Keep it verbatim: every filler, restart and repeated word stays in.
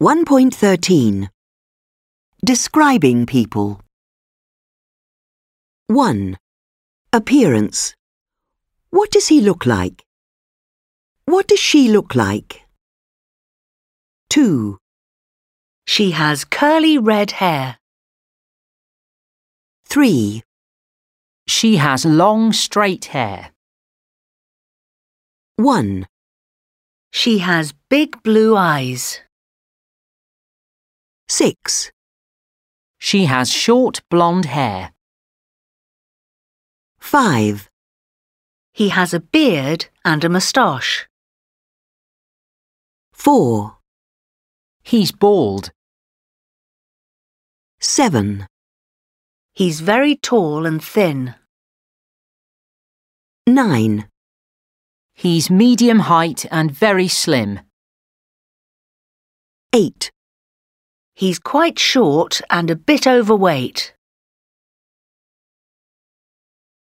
one point thirteen. Describing people. one. Appearance. What does he look like? What does she look like? two. She has curly red hair. three. She has long straight hair. one. She has big blue eyes. six. She has short blonde hair. five. He has a beard and a moustache. four. He's bald. seven. He's very tall and thin. nine. He's medium height and very slim. eight. He's quite short and a bit overweight.